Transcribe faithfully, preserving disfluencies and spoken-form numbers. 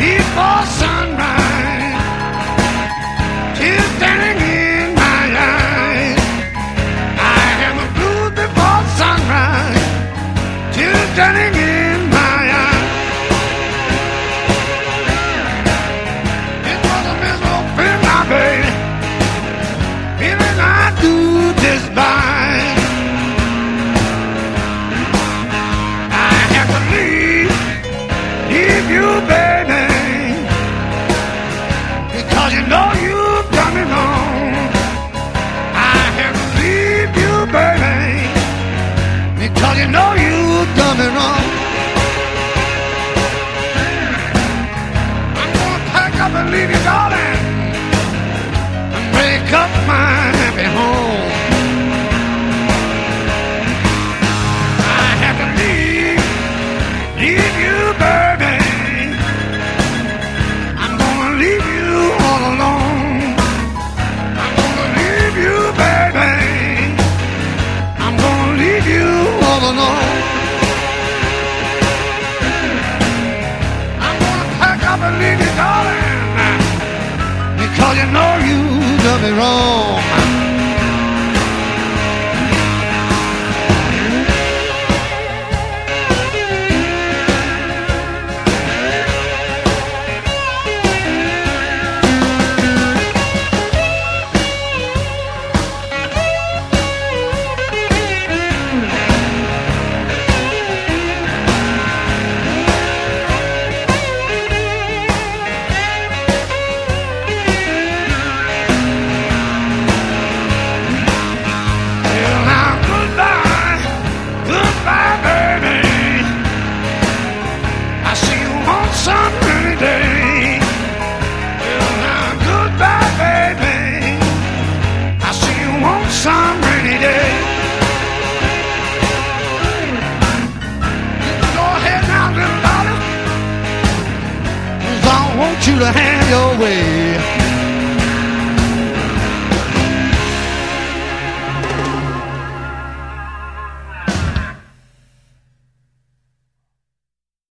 before sunrise, tears standing in my eyes. I have the blues before sunrise, tears standing in my eyes. It was a miserable feeling, my baby, feeling I do despise. I have to leave, leave you, baby, because you know you've done me wrong. I have to leave you, baby, because you know you've done me wrong. I'm gonna pack up and leave you, darling, and break up my happy home. I have to leave, leave you, baby. I'm gonna leave you all alone. I'm gonna leave you, baby. I'm gonna leave you all alone. I'm gonna pack up and leave you, darling, because you know you done me wrong. Well, now, goodbye, goodbye, baby. I see you on some rainy day. Well, now, goodbye, baby. I see you on some rainy day. You can go ahead now, little darling, 'cause I want you to have your way.